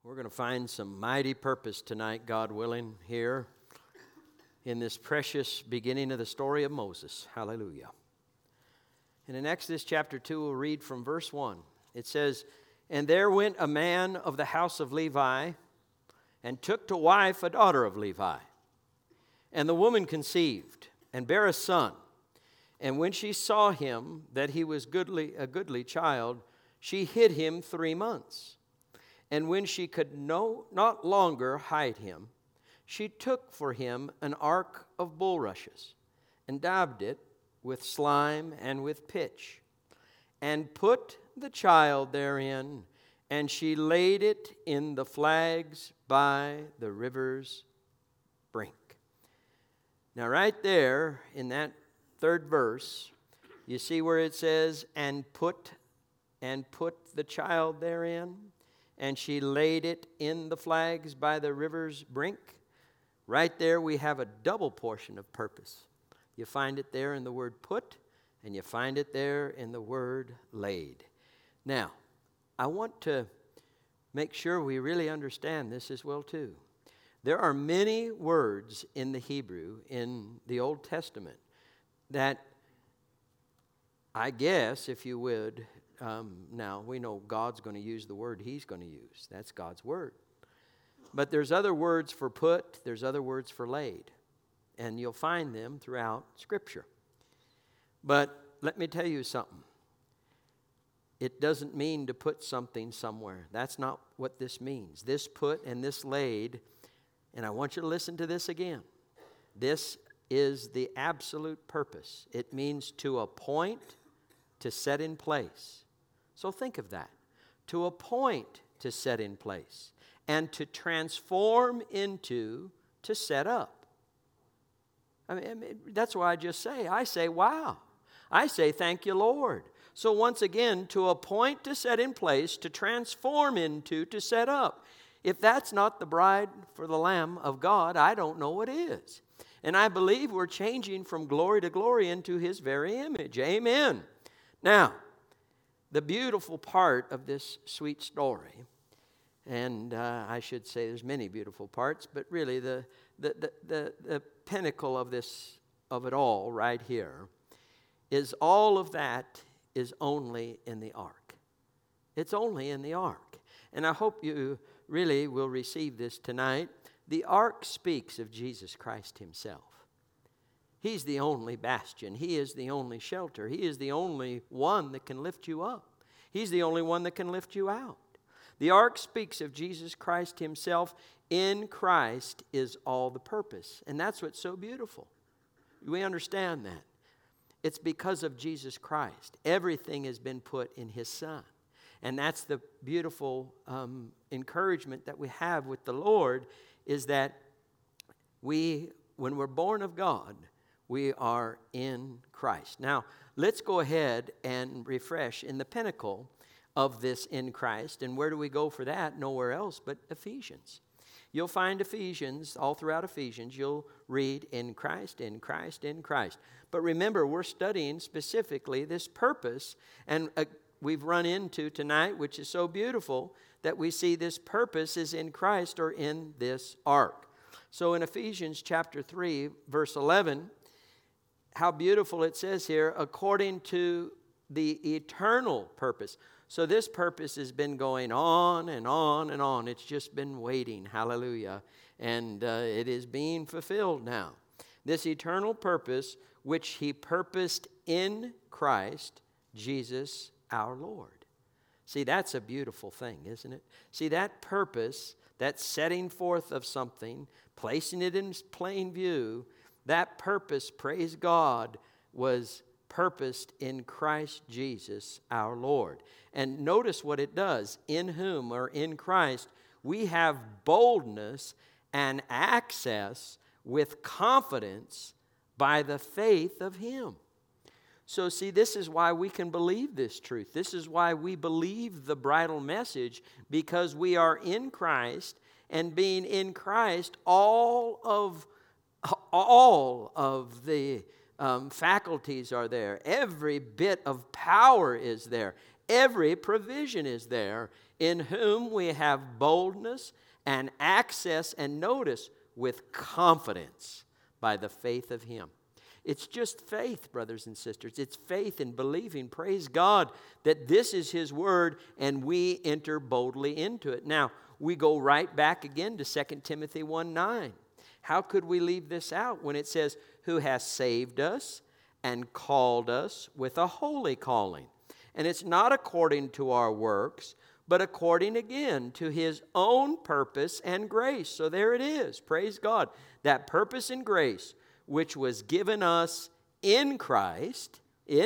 We're going to find some mighty purpose tonight, God willing, here in this precious beginning of the story of Moses. Hallelujah. And in Exodus chapter 2, we'll read from verse 1. It says, "And there went a man of the house of Levi, and took to wife a daughter of Levi. And the woman conceived, and bare a son. And when she saw him, that he was a goodly child, she hid him 3 months. And when she could not longer hide him, she took for him an ark of bulrushes, and daubed it with slime and with pitch, and put the child therein, and she laid it in the flags by the river's brink." Now right there in that third verse, you see where it says, and put the child therein, and she laid it in the flags by the river's brink. Right there we have a double portion of purpose. You find it there in the word put, and you find it there in the word laid. Now, I want to make sure we really understand this as well too. There are many words in the Hebrew in the Old Testament that, I guess, if you would, now we know God's going to use the word He's going to use. That's God's word. But there's other words for put, there's other words for laid. And you'll find them throughout Scripture. But let me tell you something. It doesn't mean to put something somewhere. That's not what this means. This put and this laid, and I want you to listen to this again. This is the absolute purpose. It means to appoint, to set in place. So think of that. To appoint, to set in place. And to transform into, to set up. I mean, that's why I say, wow. I say, thank you, Lord. So once again, to appoint, to set in place, to transform into, to set up. If that's not the bride for the Lamb of God, I don't know what is. And I believe we're changing from glory to glory into His very image. Amen. Now, the beautiful part of this sweet story, and I should say there's many beautiful parts, but really the pinnacle of it all right here is all of that is only in the ark. It's only in the ark. And I hope you really will receive this tonight. The ark speaks of Jesus Christ Himself. He's the only bastion. He is the only shelter. He is the only one that can lift you up. He's the only one that can lift you out. The ark speaks of Jesus Christ Himself. In Christ is all the purpose. And that's what's so beautiful. We understand that. It's because of Jesus Christ. Everything has been put in His Son. And that's the beautiful encouragement that we have with the Lord, is that when we're born of God, we are in Christ. Now, let's go ahead and refresh in the pinnacle of this in Christ. And where do we go for that? Nowhere else but Ephesians. You'll find Ephesians, all throughout Ephesians, you'll read in Christ, in Christ, in Christ. But remember, we're studying specifically this purpose, and we've run into tonight, which is so beautiful, that we see this purpose is in Christ or in this ark. So in Ephesians chapter 3, verse 11, how beautiful it says here, according to the eternal purpose. So this purpose has been going on and on and on. It's just been waiting. Hallelujah. And it is being fulfilled now. This eternal purpose, which He purposed in Christ Jesus our Lord. See, that's a beautiful thing, isn't it? See, that purpose, that setting forth of something, placing it in plain view, that purpose, praise God, was purposed in Christ Jesus our Lord. And notice what it does. In whom, or in Christ, we have boldness and access with confidence by the faith of Him. So see, this is why we can believe this truth. This is why we believe the bridal message, because we are in Christ, and being in Christ, all of the faculties are there. Every bit of power is there. Every provision is there in whom we have boldness and access, and notice, with confidence by the faith of Him. It's just faith, brothers and sisters. It's faith in believing, praise God, that this is His Word and we enter boldly into it. Now, we go right back again to 2 Timothy 1:9. How could we leave this out when it says, who has saved us and called us with a holy calling? And it's not according to our works, but according again to His own purpose and grace. So there it is, praise God. That purpose and grace which was given us in Christ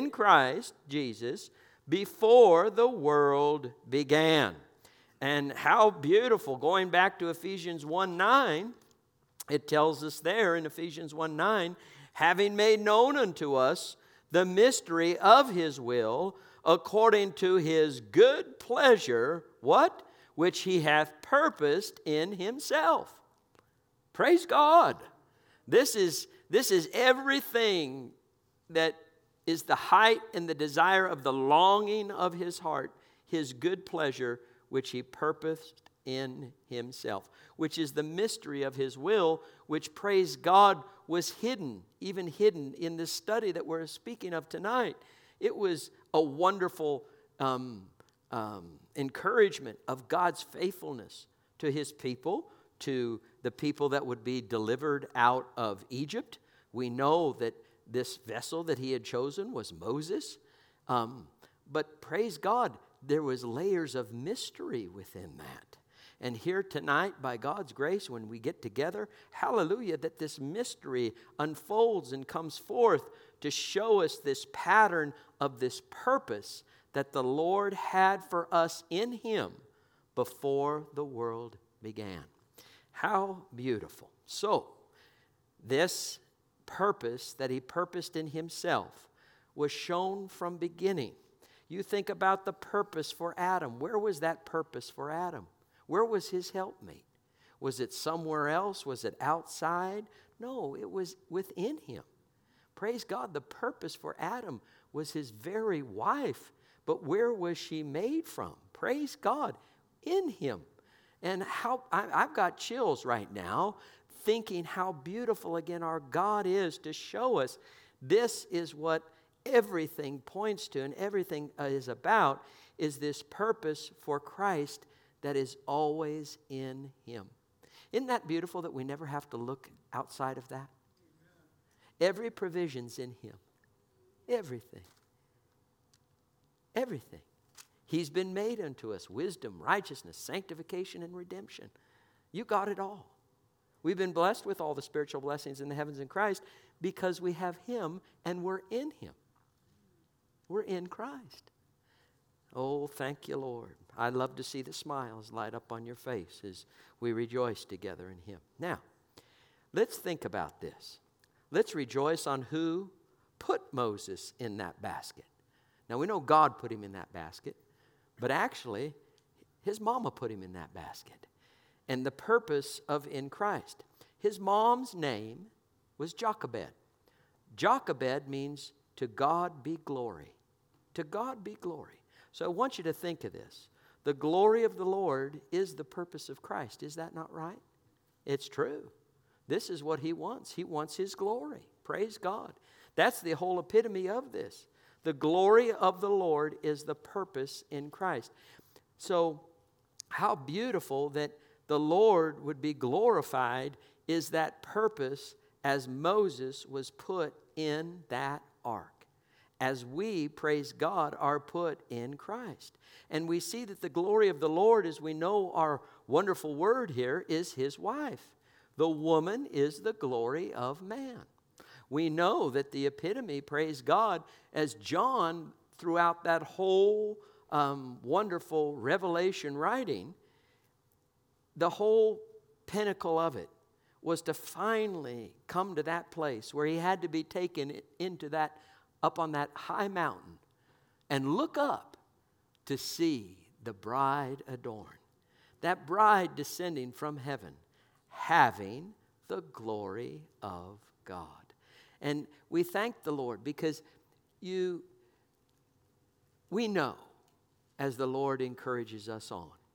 Jesus, before the world began. And how beautiful, going back to Ephesians 1:9, it tells us there in Ephesians 1:9, having made known unto us the mystery of His will, according to His good pleasure, what? Which He hath purposed in Himself. Praise God. This is everything that is the height and the desire of the longing of His heart, His good pleasure, which He purposed in Himself, which is the mystery of His will, which, praise God, was hidden, even hidden in this study that we're speaking of tonight. It was a wonderful encouragement of God's faithfulness to His people, to the people that would be delivered out of Egypt. We know that this vessel that He had chosen was Moses. But praise God, there was layers of mystery within that. And here tonight, by God's grace, when we get together, hallelujah, that this mystery unfolds and comes forth to show us this pattern of this purpose that the Lord had for us in Him before the world began. How beautiful. So, this purpose that He purposed in Himself was shown from beginning. You think about the purpose for Adam. Where was that purpose for Adam? Where was his helpmate? Was it somewhere else? Was it outside? No, it was within him. Praise God, the purpose for Adam was his very wife. But where was she made from? Praise God, in him. And how I've got chills right now thinking how beautiful again our God is to show us this is what everything points to and everything is about, is this purpose for Christ that is always in Him. Isn't that beautiful that we never have to look outside of that? Every provision's in Him. Everything. Everything. He's been made unto us wisdom, righteousness, sanctification, and redemption. You got it all. We've been blessed with all the spiritual blessings in the heavens in Christ because we have Him and we're in Him. We're in Christ. Oh, thank you, Lord. I love to see the smiles light up on your face as we rejoice together in Him. Now, let's think about this. Let's rejoice on who put Moses in that basket. Now, we know God put him in that basket, but actually, his mama put him in that basket. And the purpose of in Christ. His mom's name was Jochebed. Jochebed means to God be glory. To God be glory. So I want you to think of this. The glory of the Lord is the purpose of Christ. Is that not right? It's true. This is what He wants. He wants His glory. Praise God. That's the whole epitome of this. The glory of the Lord is the purpose in Christ. So how beautiful that the Lord would be glorified is that purpose as Moses was put in that ark. As we, praise God, are put in Christ. And we see that the glory of the Lord, as we know our wonderful word here, is His wife. The woman is the glory of man. We know that the epitome, praise God, as John, throughout that whole wonderful Revelation writing, the whole pinnacle of it was to finally come to that place where he had to be taken into that, up on that high mountain and look up to see the bride adorned. That bride descending from heaven, having the glory of God. And we thank the Lord because we know, as the Lord encourages us on,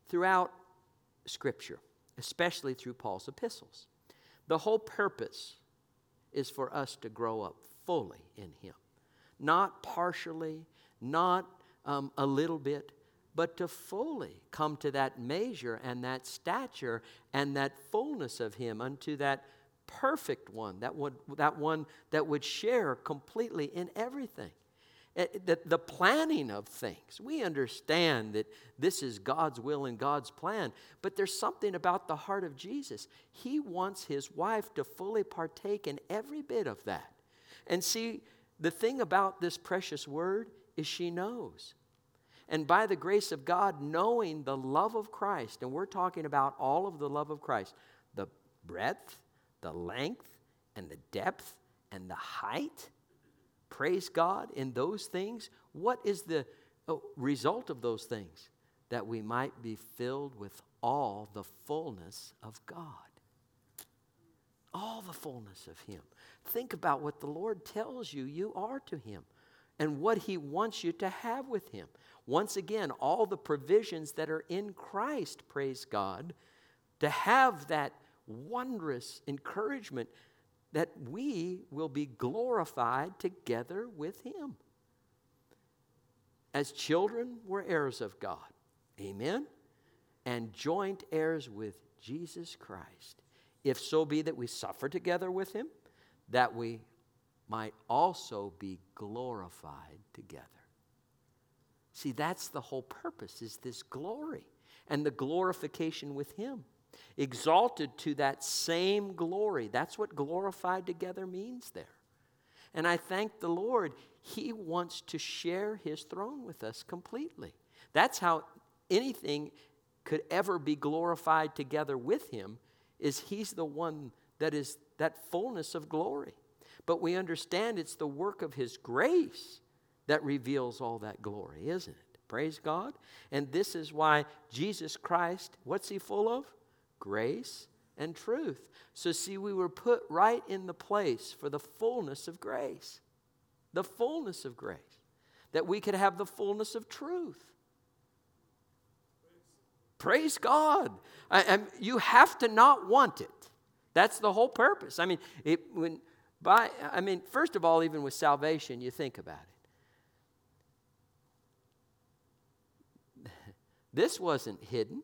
throughout Scripture, especially through Paul's epistles. The whole purpose is for us to grow up fully in Him. Not partially, not a little bit, but to fully come to that measure and that stature and that fullness of Him, unto that perfect one, that one that would share completely in everything. The planning of things. We understand that this is God's will and God's plan, but there's something about the heart of Jesus. He wants His wife to fully partake in every bit of that. And see, the thing about this precious word is she knows. And by the grace of God, knowing the love of Christ, and we're talking about all of the love of Christ, the breadth, the length, and the depth, and the height, praise God, in those things. What is the result of those things? That we might be filled with all the fullness of God. All the fullness of Him. Think about what the Lord tells you you are to Him, and what He wants you to have with Him. Once again, all the provisions that are in Christ, praise God, to have that wondrous encouragement that we will be glorified together with Him. As children, we're heirs of God. Amen? And joint heirs with Jesus Christ. If so be that we suffer together with Him, that we might also be glorified together. See, that's the whole purpose, is this glory and the glorification with Him. Exalted to that same glory. That's what glorified together means there. And I thank the Lord, He wants to share His throne with us completely. That's how anything could ever be glorified together with Him, is He's the one that is that fullness of glory. But we understand it's the work of His grace that reveals all that glory, isn't it? Praise God. And this is why Jesus Christ, what's He full of? Grace and truth. So see, we were put right in the place for the fullness of grace. The fullness of grace. That we could have the fullness of truth. Praise God. You have to not want it. That's the whole purpose. First of all, even with salvation, you think about it. This wasn't hidden.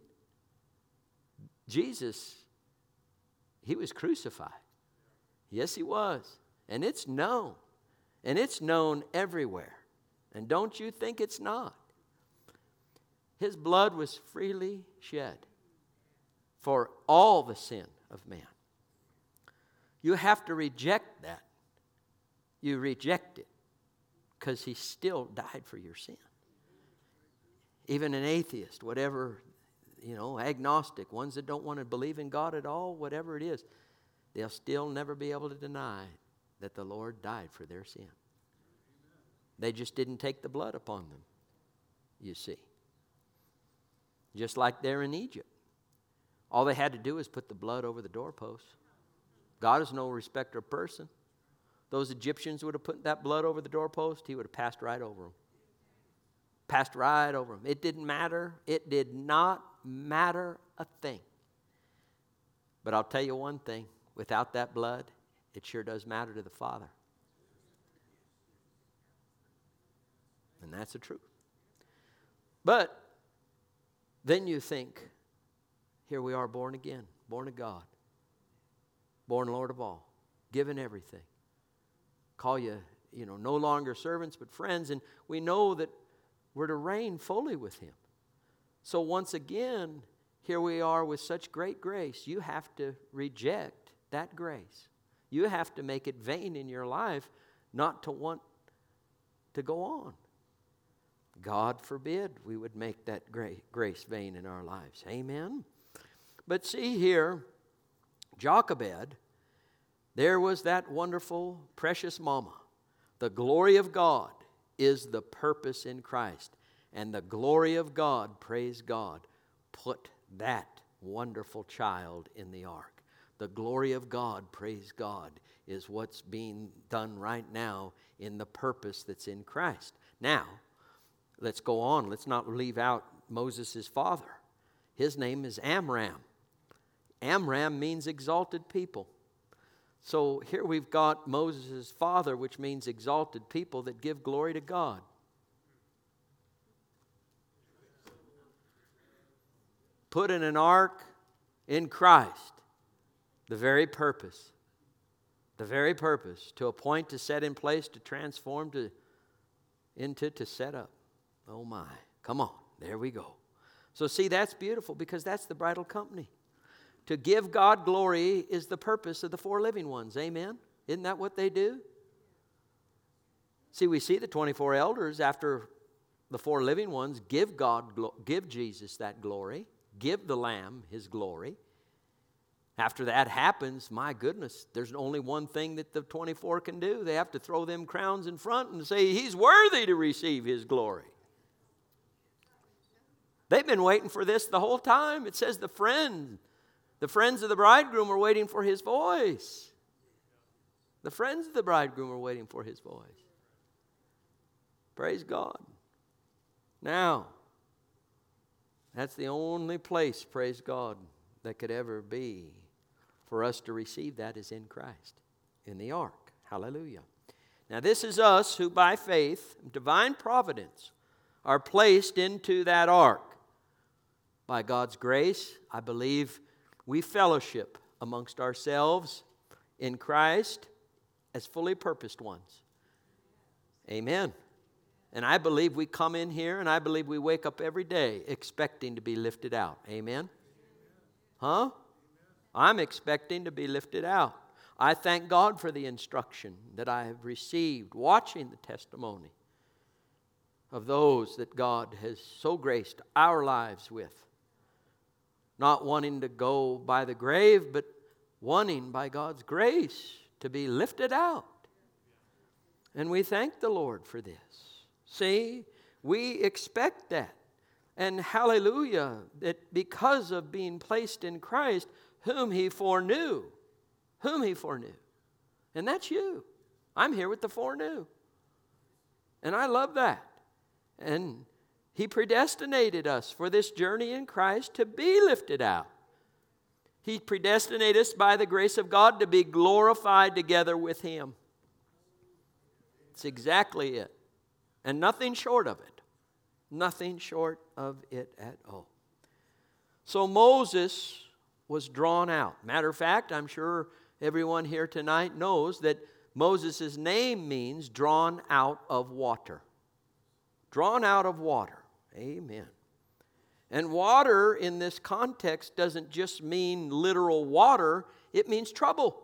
Jesus, He was crucified. Yes, He was. And it's known. And it's known everywhere. And don't you think it's not. His blood was freely shed for all the sin of man. You have to reject that. You reject it because He still died for your sin. Even an atheist, whatever, agnostic, ones that don't want to believe in God at all, whatever it is, they'll still never be able to deny that the Lord died for their sin. They just didn't take the blood upon them, you see. Just like there in Egypt. All they had to do is put the blood over the doorpost. God is no respecter of person. Those Egyptians would have put that blood over the doorpost, He would have passed right over them. Passed right over them. It didn't matter. It did not matter a thing. But I'll tell you one thing. Without that blood, it sure does matter to the Father. And that's the truth. But then you think, here we are born again, born of God, born Lord of all, given everything. Call you, no longer servants but friends, and we know that we're to reign fully with Him. So once again, here we are with such great grace. You have to reject that grace. You have to make it vain in your life not to want to go on. God forbid we would make that grace vain in our lives. Amen? But see here, Jochebed, there was that wonderful, precious mama. The glory of God is the purpose in Christ. And the glory of God, praise God, put that wonderful child in the ark. The glory of God, praise God, is what's being done right now in the purpose that's in Christ. Now, let's go on. Let's not leave out Moses' father. His name is Amram. Amram means exalted people. So here we've got Moses' father, which means exalted people that give glory to God. Put in an ark in Christ. The very purpose. The very purpose. To appoint, to set in place, to transform, to set up. Oh my. Come on. There we go. So see, that's beautiful because that's the bridal company. To give God glory is the purpose of the four living ones. Amen? Isn't that what they do? See, we see the 24 elders after the four living ones give Jesus that glory, give the Lamb His glory. After that happens, my goodness, there's only one thing that the 24 can do. They have to throw them crowns in front and say, He's worthy to receive His glory. They've been waiting for this the whole time. It says the friends of the bridegroom are waiting for His voice. The friends of the bridegroom are waiting for His voice. Praise God. Now, that's the only place, praise God, that could ever be for us to receive that is in Christ, in the ark. Hallelujah. Now this is us who by faith, divine providence, are placed into that ark. By God's grace, I believe we fellowship amongst ourselves in Christ as fully purposed ones. Amen. And I believe we come in here and I believe we wake up every day expecting to be lifted out. Amen? Huh? I'm expecting to be lifted out. I thank God for the instruction that I have received watching the testimony of those that God has so graced our lives with. Not wanting to go by the grave, but wanting by God's grace to be lifted out. And we thank the Lord for this. See, we expect that. And hallelujah, that because of being placed in Christ, whom He foreknew. Whom He foreknew. And that's you. I'm here with the foreknew. And I love that. And He predestinated us for this journey in Christ to be lifted out. He predestinated us by the grace of God to be glorified together with Him. It's exactly it. And nothing short of it. Nothing short of it at all. So Moses was drawn out. Matter of fact, I'm sure everyone here tonight knows that Moses' name means drawn out of water. Drawn out of water. Amen. And water in this context doesn't just mean literal water, it means trouble.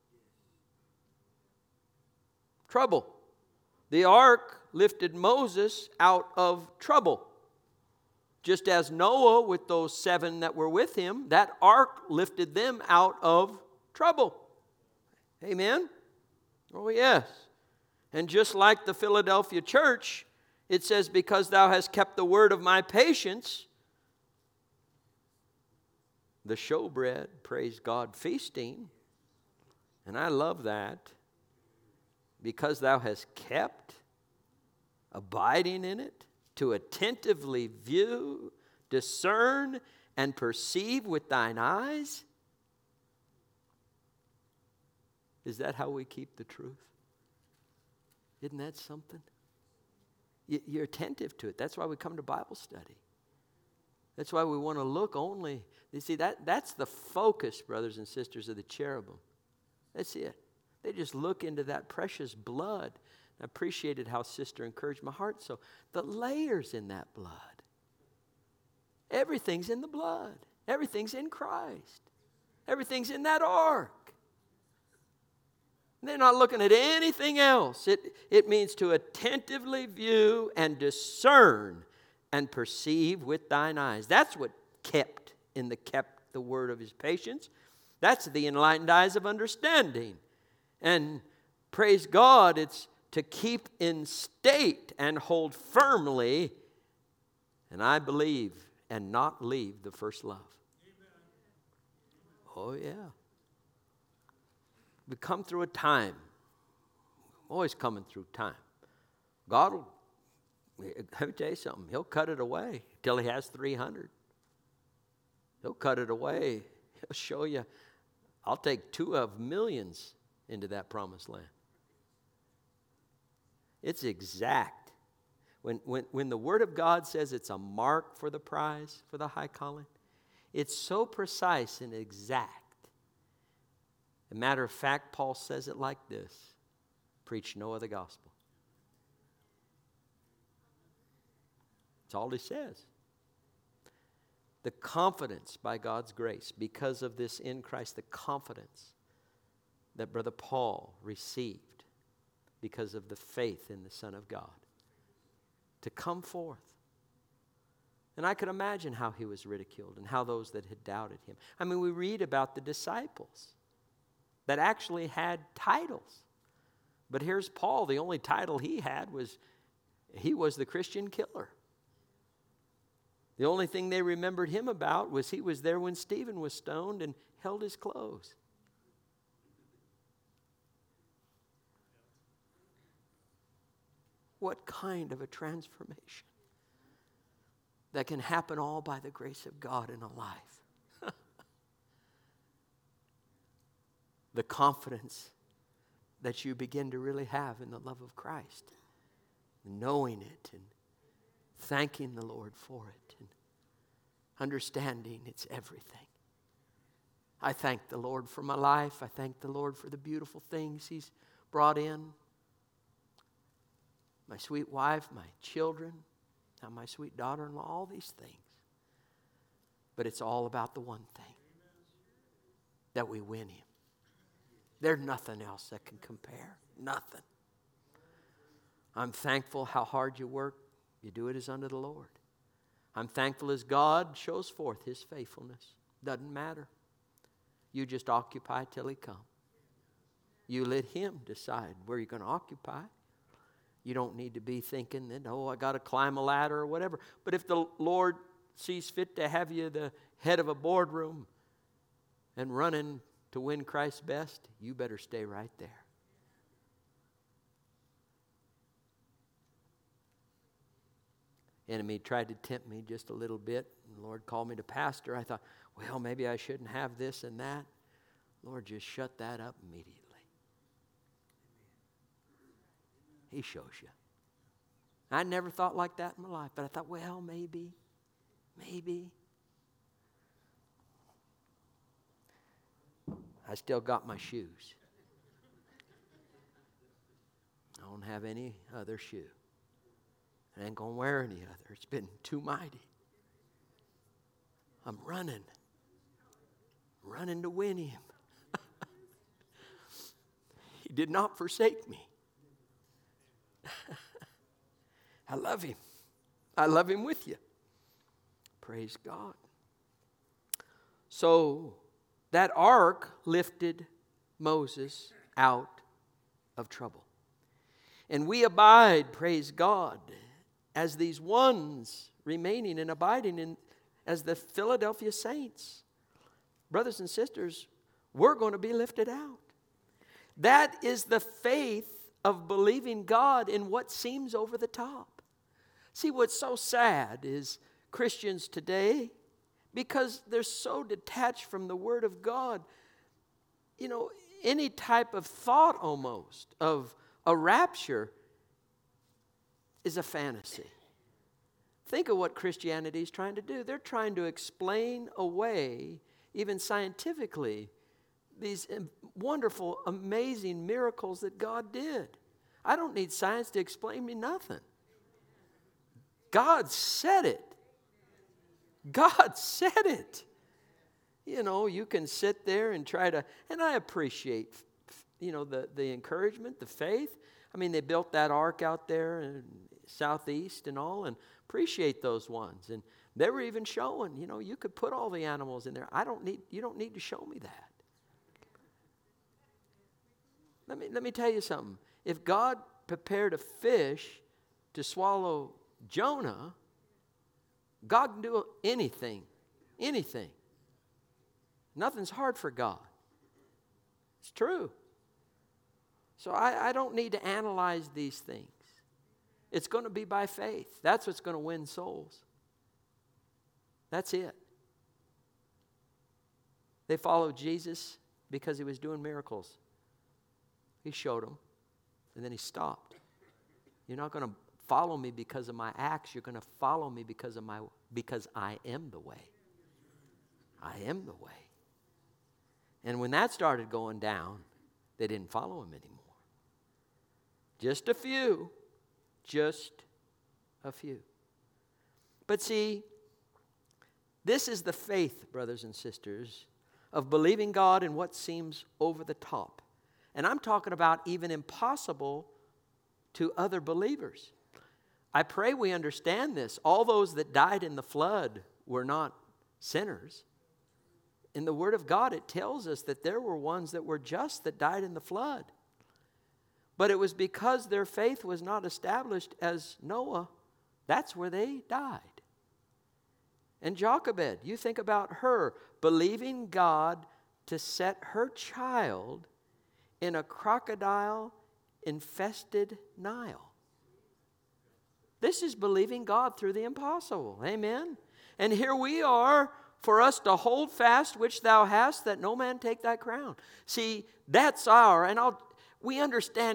Trouble. The ark lifted Moses out of trouble. Just as Noah, with those 7 that were with him, that ark lifted them out of trouble. Amen? Oh, yes. And just like the Philadelphia church, it says, because thou hast kept the word of my patience, the showbread, praise God, feasting. And I love that. Because thou hast kept, abiding in it, to attentively view, discern, and perceive with thine eyes. Is that how we keep the truth? Isn't that something? You're attentive to it. That's why we come to Bible study. That's why we want to look only. You see, that's the focus, brothers and sisters, of the cherubim. That's it. They just look into that precious blood. I appreciated how Sister encouraged my heart. So the layers in that blood. Everything's in the blood. Everything's in Christ. Everything's in that ark. They're not looking at anything else. It means to attentively view and discern and perceive with thine eyes. That's what kept the word of His patience. That's the enlightened eyes of understanding. And praise God, it's to keep in state and hold firmly, and I believe, and not leave the first love. Amen. Oh, yeah. We come through a time. Always coming through time. God will, let me tell you something, He'll cut it away till He has 300. He'll cut it away. He'll show you, I'll take 2 of millions into that promised land. It's exact. When the Word of God says it's a mark for the prize, for the high calling, it's so precise and exact. As a matter of fact, Paul says it like this: preach no other gospel. That's all he says. The confidence by God's grace, because of this in Christ, the confidence that Brother Paul received because of the faith in the Son of God, to come forth. And I could imagine how he was ridiculed and how those that had doubted him. I mean, we read about the disciples that actually had titles. But here's Paul, the only title he had was, he was the Christian killer. The only thing they remembered him about was he was there when Stephen was stoned and held his clothes. What kind of a transformation that can happen all by the grace of God in a life. The confidence that you begin to really have in the love of Christ, knowing it and thanking the Lord for it and understanding it's everything. I thank the Lord for my life. I thank the Lord for the beautiful things He's brought in. My sweet wife, my children, now my sweet daughter-in-law, all these things. But it's all about the one thing, that we win Him. There's nothing else that can compare. Nothing. I'm thankful how hard you work. You do it as unto the Lord. I'm thankful as God shows forth His faithfulness. Doesn't matter. You just occupy till He comes. You let Him decide where you're going to occupy. You don't need to be thinking that, oh, I got to climb a ladder or whatever. But if the Lord sees fit to have you the head of a boardroom and running to win Christ's best, you better stay right there. Enemy tried to tempt me just a little bit. And the Lord called me to pastor. I thought, well, maybe I shouldn't have this and that. Lord, just shut that up immediately. He shows you. I never thought like that in my life, but I thought, well, maybe. I still got my shoes. I don't have any other shoe. I ain't going to wear any other. It's been too mighty. I'm running to win Him. He did not forsake me. I love Him. I love Him with you. Praise God. So that ark lifted Moses out of trouble. And we abide, praise God, as these ones remaining and abiding in, as the Philadelphia saints. Brothers and sisters, we're going to be lifted out. That is the faith of believing God in what seems over the top. See, what's so sad is Christians today, because they're so detached from the Word of God, you know, any type of thought almost of a rapture is a fantasy. Think of what Christianity is trying to do. They're trying to explain away, even scientifically, these wonderful, amazing miracles that God did. I don't need science to explain me nothing. God said it. God said it. You know, you can sit there and try to, and I appreciate, you know, the encouragement, the faith. I mean, they built that ark out there in southeast and all, and appreciate those ones. And they were even showing, you know, you could put all the animals in there. You don't need to show me that. Let me tell you something. If God prepared a fish to swallow Jonah, God can do anything. Anything. Nothing's hard for God. It's true. So I don't need to analyze these things. It's going to be by faith. That's what's going to win souls. That's it. They followed Jesus because he was doing miracles. He showed them, and then he stopped. You're not going to follow me because of my acts. You're going to follow me because I am the way. I am the way. And when that started going down, they didn't follow him anymore. Just a few. Just a few. But see, this is the faith, brothers and sisters, of believing God in what seems over the top. And I'm talking about even impossible to other believers. I pray we understand this. All those that died in the flood were not sinners. In the Word of God, it tells us that there were ones that were just that died in the flood. But it was because their faith was not established as Noah. That's where they died. And Jochebed, you think about her believing God to set her child in a crocodile-infested Nile. This is believing God through the impossible. Amen? And here we are, for us to hold fast which thou hast, that no man take thy crown. See, that's we understand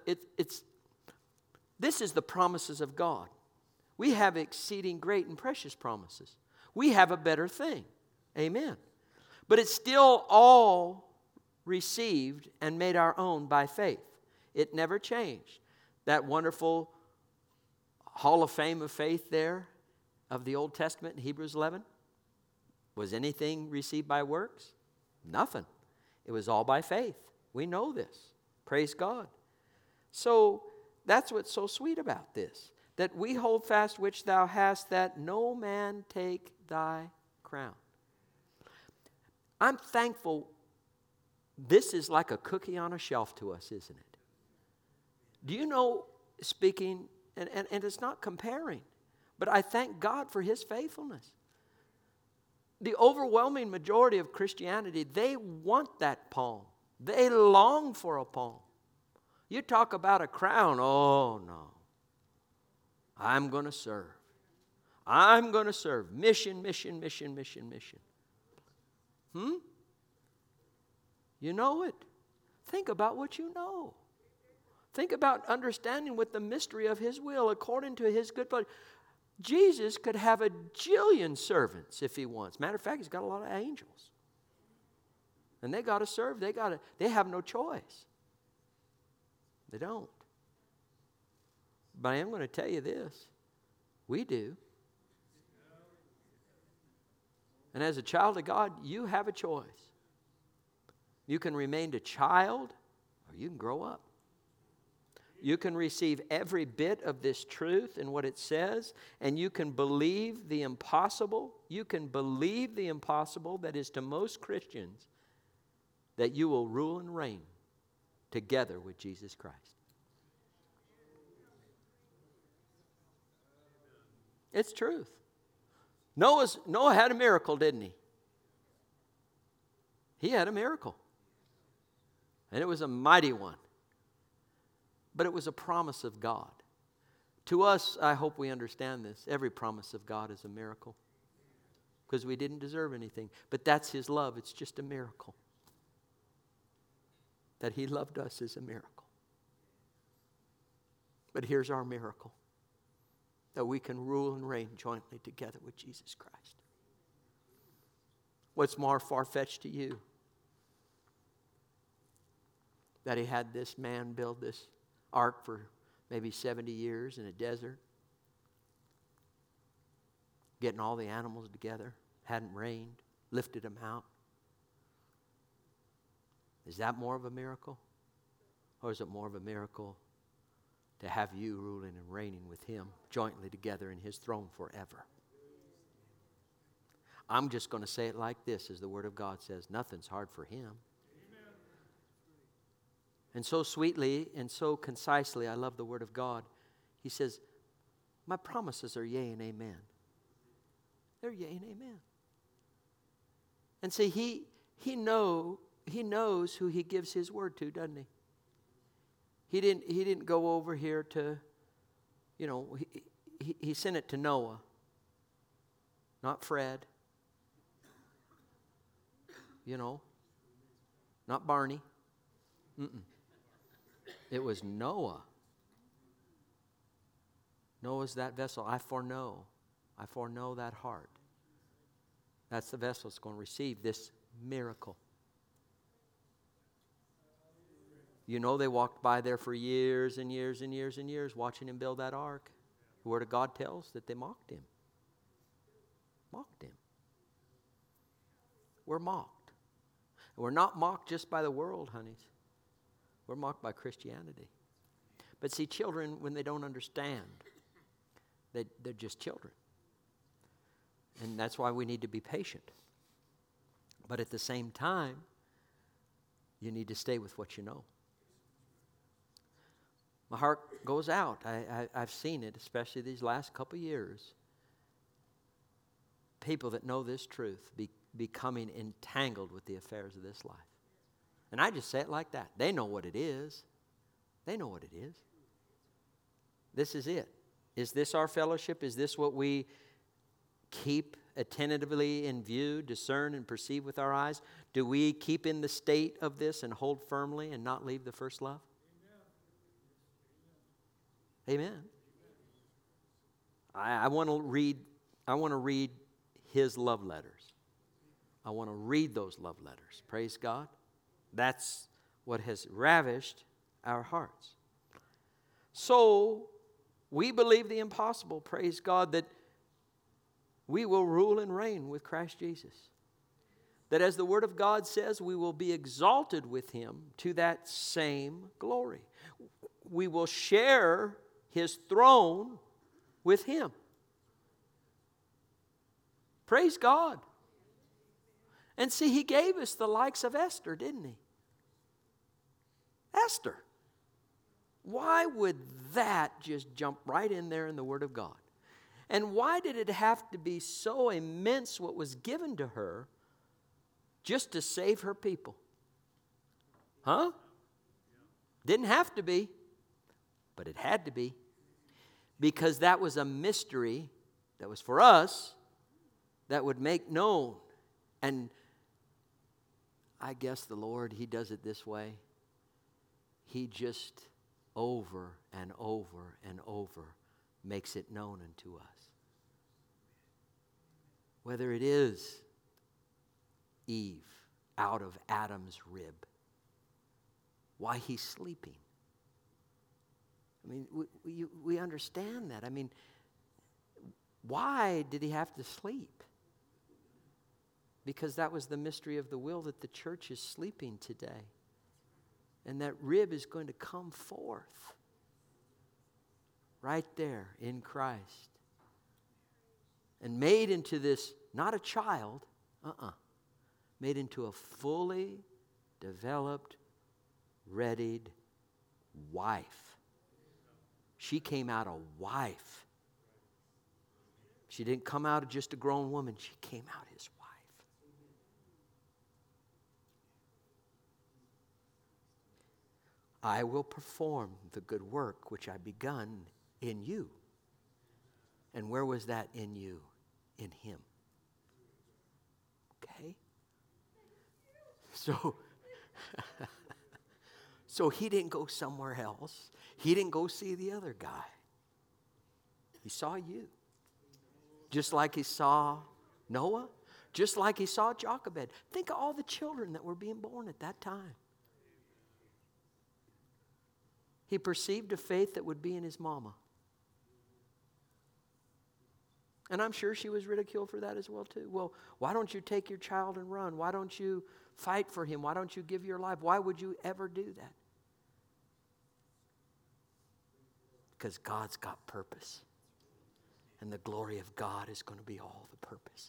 this is the promises of God. We have exceeding great and precious promises. We have a better thing. Amen. But it's still all received and made our own by faith. It never changed. That wonderful hall of fame of faith there of the Old Testament in Hebrews 11. Was anything received by works? Nothing. It was all by faith. We know this. Praise God. So that's what's so sweet about this. That we hold fast which thou hast, that no man take thy crown. I'm thankful. This is like a cookie on a shelf to us, isn't it? Do you know, speaking, and it's not comparing, but I thank God for his faithfulness. The overwhelming majority of Christianity, they want that palm. They long for a palm. You talk about a crown, oh no. I'm going to serve. I'm going to serve. Mission, mission, mission, mission, mission. You know it. Think about what you know. Think about understanding with the mystery of his will according to his good pleasure. Jesus could have a jillion servants if he wants. Matter of fact, he's got a lot of angels. And they got to serve. They have no choice. They don't. But I am going to tell you this. We do. And as a child of God, you have a choice. You can remain a child or you can grow up. You can receive every bit of this truth and what it says, and you can believe the impossible. You can believe the impossible that is to most Christians, that you will rule and reign together with Jesus Christ. It's truth. Noah had a miracle, didn't he? He had a miracle. And it was a mighty one. But it was a promise of God. To us, I hope we understand this. Every promise of God is a miracle. Because we didn't deserve anything. But that's his love. It's just a miracle. That he loved us is a miracle. But here's our miracle. That we can rule and reign jointly together with Jesus Christ. What's more far-fetched to you? That he had this man build this ark for maybe 70 years in a desert. Getting all the animals together. Hadn't rained. Lifted them out. Is that more of a miracle? Or is it more of a miracle to have you ruling and reigning with him jointly together in his throne forever? I'm just going to say it like this, as the Word of God says, nothing's hard for him. Amen. And so sweetly and so concisely, I love the Word of God. He says, my promises are yea and amen. They're yea and amen. And see, he knows who he gives his word to, doesn't he? He didn't go over here to, he sent it to Noah, not Fred. you know. Not Barney. It was Noah. Noah's that vessel. I foreknow that heart. That's the vessel that's going to receive this miracle. You know, they walked by there for years and years and years and years watching him build that ark. The Word of God tells that they mocked him. Mocked him. We're mocked. And we're not mocked just by the world, honeys. We're mocked by Christianity. But see, children, when they don't understand, they're just children. And that's why we need to be patient. But at the same time, you need to stay with what you know. My heart goes out. I've seen it, especially these last couple years. People that know this truth becoming entangled with the affairs of this life. And I just say it like that. They know what it is. They know what it is. This is it. Is this our fellowship? Is this what we keep attentively in view, discern, and perceive with our eyes? Do we keep in the state of this and hold firmly and not leave the first love? Amen. I want to read his love letters. I want to read those love letters. Praise God. That's what has ravished our hearts. So, we believe the impossible, praise God, that we will rule and reign with Christ Jesus. That as the Word of God says, we will be exalted with Him to that same glory. We will share His throne with Him. Praise God. And see, He gave us the likes of Esther, didn't He? Esther. Why would that just jump right in there in the Word of God? And why did it have to be so immense what was given to her just to save her people? Huh? Didn't have to be, but it had to be. Because that was a mystery that was for us that would make known. And I guess the Lord, He does it this way. He just over and over and over makes it known unto us. Whether it is Eve out of Adam's rib, why he's sleeping. I mean, we understand that. I mean, why did he have to sleep? Because that was the mystery of the will, that the church is sleeping today. And that rib is going to come forth right there in Christ. And made into this, not a child, made into a fully developed, readied wife. She came out a wife. She didn't come out of just a grown woman. She came out his wife. I will perform the good work which I begun in you. And where was that in you? In Him. Okay? So He didn't go somewhere else. He didn't go see the other guy. He saw you. Just like He saw Noah. Just like He saw Jochebed. Think of all the children that were being born at that time. He perceived a faith that would be in his mama. And I'm sure she was ridiculed for that as well too. Well, why don't you take your child and run? Why don't you fight for him? Why don't you give your life? Why would you ever do that? Because God's got purpose. And the glory of God is going to be all the purpose.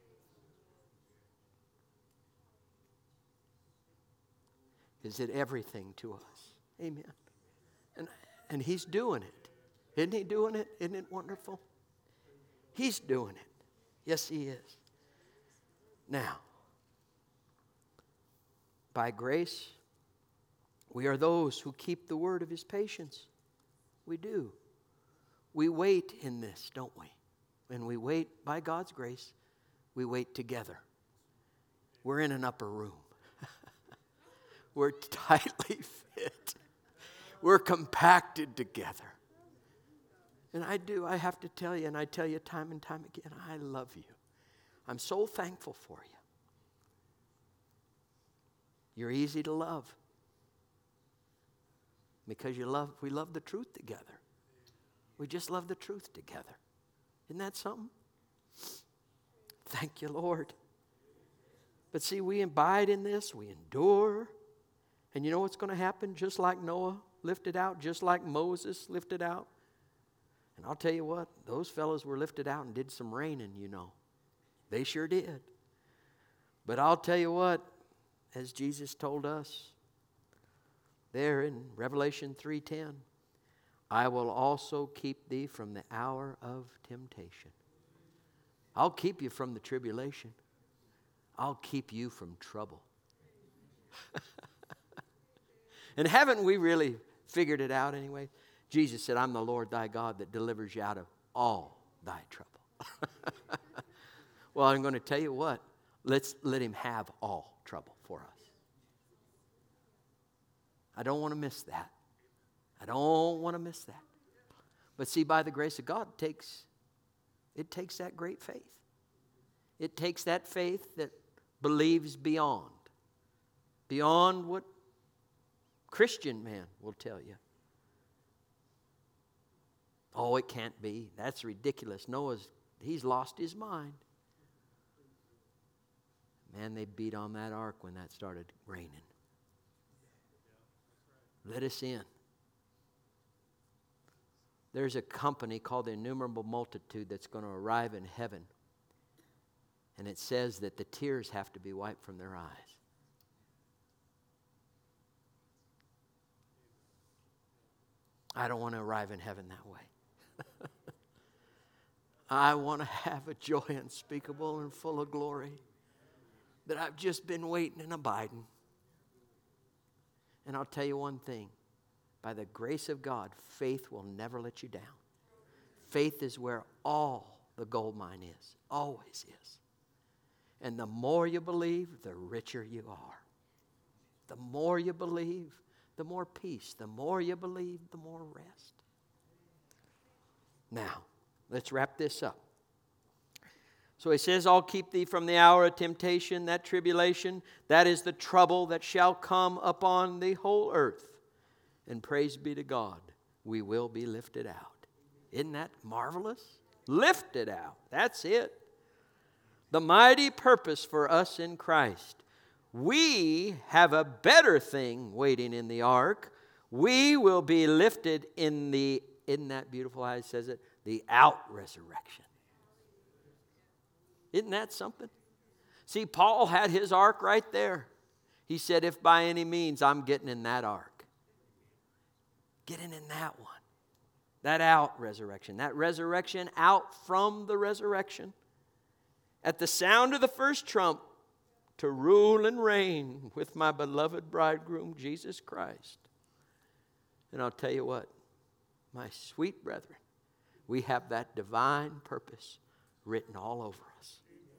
Is it everything to us? Amen. And He's doing it. Isn't He doing it? Isn't it wonderful? He's doing it. Yes, He is. Now, by grace, we are those who keep the word of His patience. We do. We wait in this, don't we? When we wait by God's grace, we wait together. We're in an upper room. We're tightly fit. We're compacted together. And I have to tell you, and I tell you time and time again, I love you. I'm so thankful for you. You're easy to love. Because we love the truth together. We just love the truth together. Isn't that something? Thank you, Lord. But see, we abide in this, we endure. And you know what's going to happen? Just like Noah lifted out, just like Moses lifted out. And I'll tell you what, those fellows were lifted out and did some raining, you know. They sure did. But I'll tell you what, as Jesus told us there in Revelation 3:10, I will also keep thee from the hour of temptation. I'll keep you from the tribulation. I'll keep you from trouble. And haven't we really figured it out anyway? Jesus said, I'm the Lord thy God that delivers you out of all thy trouble. Well, I'm going to tell you what. Let's let him have all trouble for us. I don't want to miss that. I don't want to miss that. But see, by the grace of God, it takes that great faith. It takes that faith that believes beyond what Christian man will tell you. Oh, it can't be. That's ridiculous. He's lost his mind. Man, they beat on that ark when that started raining. Let us in. There's a company called the Innumerable Multitude that's going to arrive in heaven. And it says that the tears have to be wiped from their eyes. I don't want to arrive in heaven that way. I want to have a joy unspeakable and full of glory that I've just been waiting and abiding. And I'll tell you one thing. By the grace of God, faith will never let you down. Faith is where all the gold mine is. Always is. And the more you believe, the richer you are. The more you believe, the more peace. The more you believe, the more rest. Now, let's wrap this up. So he says, I'll keep thee from the hour of temptation, that tribulation. That is the trouble that shall come upon the whole earth. And praise be to God, we will be lifted out. Isn't that marvelous? Lifted out. That's it. The mighty purpose for us in Christ. We have a better thing waiting in the ark. We will be lifted in the, isn't that beautiful how it says it? The out resurrection. Isn't that something? See, Paul had his ark right there. He said, if by any means I'm getting in that ark. Getting in that one. That out resurrection. That resurrection out from the resurrection. At the sound of the first trump, to rule and reign with my beloved bridegroom, Jesus Christ. And I'll tell you what, my sweet brethren, we have that divine purpose written all over us.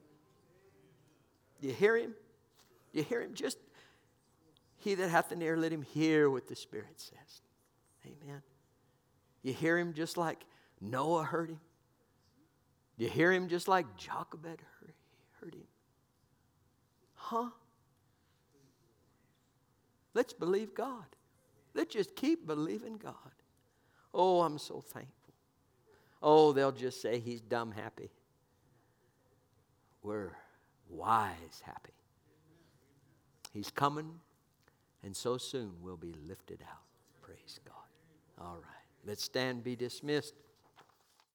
You hear him? You hear him? Just, he that hath an ear, let him hear what the Spirit says. Amen. You hear him just like Noah heard him? You hear him just like Jochebed heard him? Huh? Let's believe God. Let's just keep believing God. Oh, I'm so thankful. Oh, they'll just say he's dumb happy. We're wise happy. He's coming, and so soon we'll be lifted out. Praise God. All right. Let's stand, be dismissed.